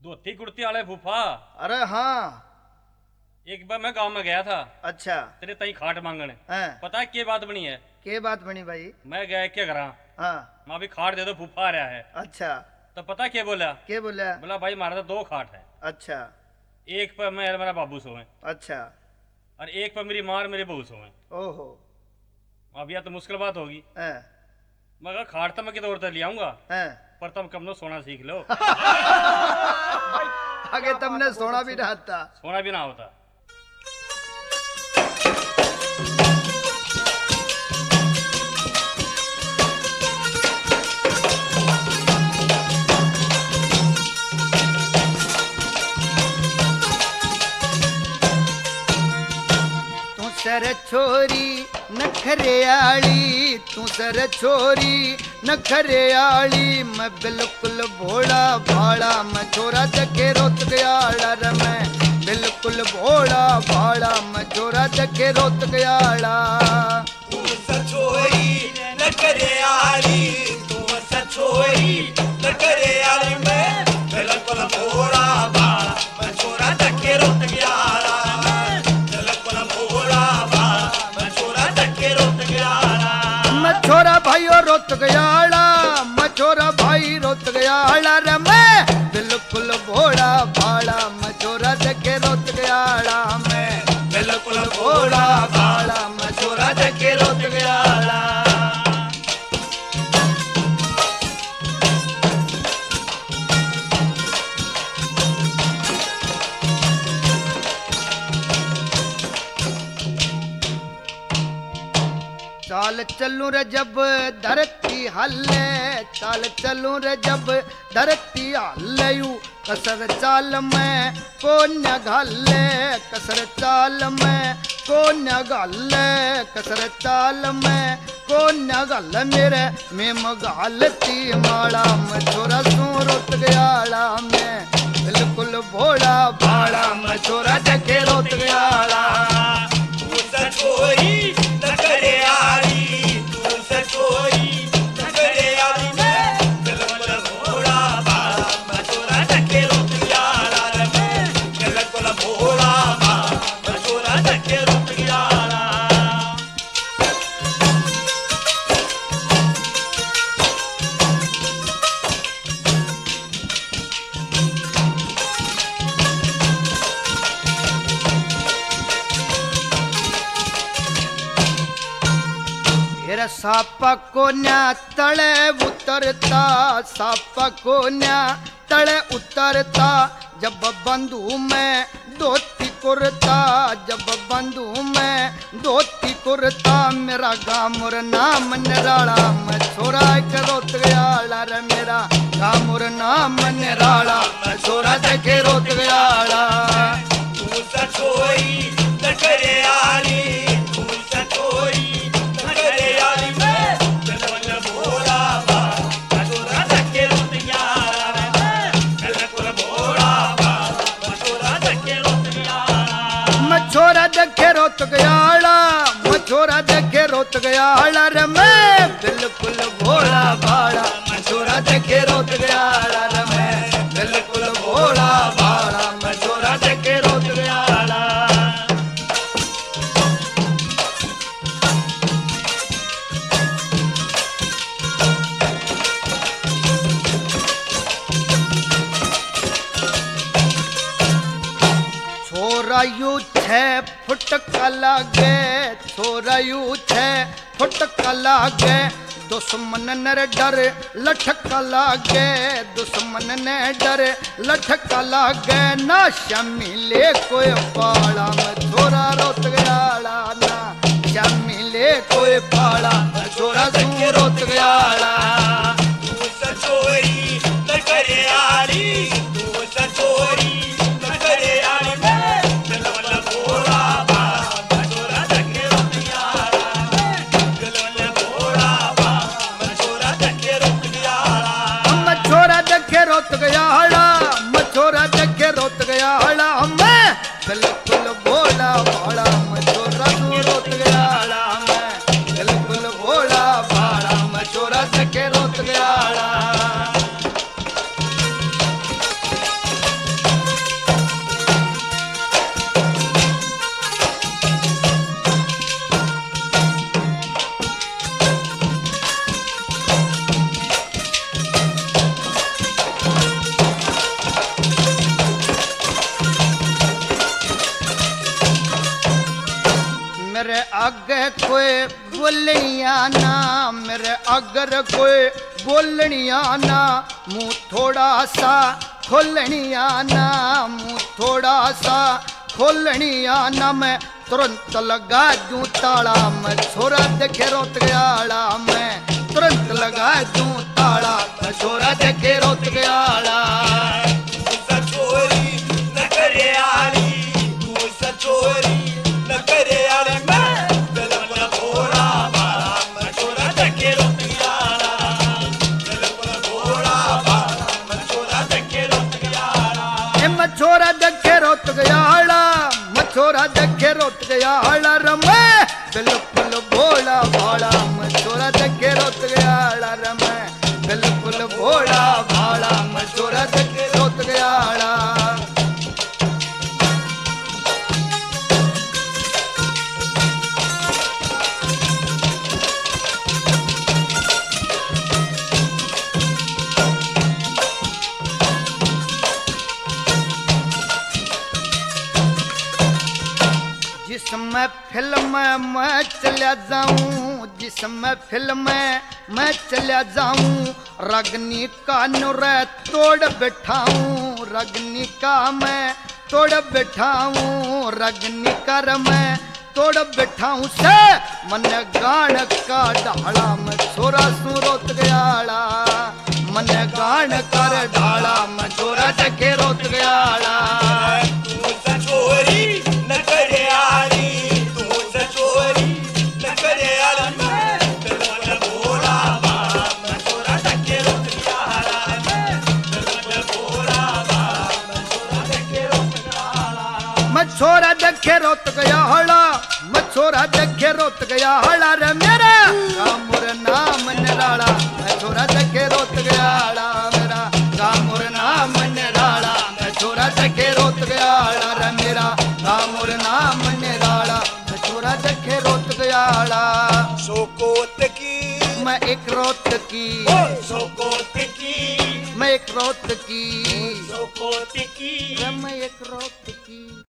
धोती कुर्ती वाले फूफा। अरे हाँ। एक बार मैं गांव में गया था अच्छा। तेरे तई खाट मांगने। हैं पता है क्या बात बनी है? के बात बनी भाई? मैं गया क्या करा, हाँ। माँ भी खाट दे दो, फूफा आ रहा है। अच्छा। तो पता क्या बोला? के बोला? बोला भाई हमारा तो दो खाट है, अच्छा। एक पर मैं और मेरा बाबू सोए अच्छा। और एक पर मेरी माँ और मेरे बहू सोए। ओहो। अब यह तो मुश्किल बात होगी। हैं मैं कहा खाट तो मैं किधर उधर ले आऊंगा, हैं पर तुम कम नो सोना सीख लो। आगे तुमने सोना भी रहा था। सोना भी ना होता। तू सर छोरी नखरेआली, तू सर छोरी नखरेआली, मैं बिल्कुल भोला भाड़ा, मैं छोरा जके रोत गयाड़ा रे, मैं बिल्कुल भोला भाड़ा, मैं छोरा जके रोत गयाड़ा। तू सचोरी न करे आली, तू सचोरी न करे आली, मैं बिल्कुल भोला भाला, मैं छोरा धक्के रोत गयाला, बिल्कुल भोला भाला, मैं छोरा धक्के रोत गयाला। मैं छोरा भाइयों रोत गयाड़ा, मैं छोरा भाई रोत गयाड़ा रे, मैं बिल्कुल भोला भाड़ा, मैं छोरा जके रोत गयाड़ा, मैं बिल्कुल भोला भाला, मैं छोरा धक्के रोत गयाला। चाल चलूं रे जब धरती हल्ले, चाल चलूं रे जब धरती हल्ले, यू कसर चाल में को न घाले, कसर चाल में को न घाले, कसर चाल में को न घाले, मेरे में मगालती माड़ा, मैं छोरा सू रोत गयाड़ा, मैं बिल्कुल भोला भाड़ा, मैं छोरा जके रोत गयाड़ा। तू सचोरी न करे आली, तू सचोरी न करे आली, मैं बिल्कुल भोला भाला, मैं छोरा धक्के रोत गयाला रे, मैं बिल्कुल भोला भाला, मैं छोरा धक्के रोत गयाला। फिर सापा को न्या तले उतरता, सापा को न्या तले उतरता, जब बंधु में धोती कुर्ता, जब बंधु में धोती कुर्ता, मेरा गामुर नाम निराला, मैं छोरा के रोत गयाला रे, मेरा गामुर नाम निराला, मैं छोरा के रोत गयाला। तू सचोरी न करे आली, तू सचोरी न करे आली, मैं बिल्कुल भोला भाला, मैं छोरा धक्के रोत गयाला रे, मैं बिल्कुल भोला भाला, मैं छोरा धक्के रोत गयाला। मैं छोरा देखे रोत गयाला, मैं छोरा देखे रोत गयाला रे, मैं बिल्कुल भोला भाड़ा, मैं छोरा देखे रोत गयाला रे, मैं बिल्कुल भोला भाड़ा, मैं छोरा देखे रोत गयाला। छोरा यू 6 फुट का लागे, छोरा यू 6 फुट का लागे, दुश्मन ने डर लठका लागे, दुश्मन ने डर लठका लागे, ना शमीले कोई पाला, मैं छोरा रोत गयाला, ना शमीले कोई पाला, मैं छोरा तू रोत गयाला। तू सचोरी न करे आली, तू सचोरी न करे आली, मैं बिल्कुल भोला भाला, मैं छोरा धक्के रोत गयाला, मैं बिल्कुल भोला भाला, मैं छोरा धक्के रोत गयाला। मैं छोरा देखे रोत गयाला, मैं छोरा देखे रोत गयाला, मैं बिल्कुल भोला भाड़ा, मैं छोरा तू रोत गयाला, मैं बिल्कुल भोला भाड़ा, मैं छोरा देखे रोत गयाला। आगे कोई बोलनिया ना, मेरे अगर कोई बोलनिया ना, मुंह थोड़ा सा खोलनिया ना, मुंह थोड़ा सा खोलनिया ना, मैं तुरंत लगा दूं ताला, मैं छोरा देखे रोत गयाला, मैं तुरंत लगा दूं ताला, मैं छोरा देखे रोत गयाला। तू सचोरी न करे आली, तू सचोरी न करे आली, मैं दिल भोला बाला, मैं छोरा देखे रोत गयाला, दिल भोला बाला, मैं छोरा देखे रोत गयाला। ए मछोरा देखे रोत गयाला, मछोरा देखे रोत गयाला रमे, बिल्कुल भोला भाला, मछोरा देखे रोत गयाला रमे, बिल्कुल भोला भाला, मछोरा देखे रोत गयाला। जिसमें फिल्म मैं चला जाऊं, जिसमें फिल्म मैं चला जाऊं, रगनी का नुर तोड़ बैठाऊं, रगनी का मैं तोड़ बैठाऊं, रगनी कर मैं तोड़ बैठाऊं से मन गान का ढाला, मैं छोरा सू रोत गयाला, मन गान कर ढाला, मैं छोरा देखे रोत गयाला। तू सचोरी न करे आली, तू सचोरी न करे आली, मैं दिल भोला बाला, मैं छोरा देखे रोत गयाला, दिल भोला बाला, मैं छोरा देखे रोत गयाला। मैं छोरा देखे रोत गयाला, मैं छोरा देखे रोत गयाला रे मेरा गामुर नाम निराला, मैं छोरा देखे रोत गयाला, मेरा गामुर नाम निराला, मैं छोरा देखे रोत गयाला रे मेरा गामुर नाम निराला, मैं छोरा देखे रोत गयाला। सोकोत की मैं एक रोत की, सोकोत की, मैं एक रोत की, सोकोत की, मैं एक रोत की।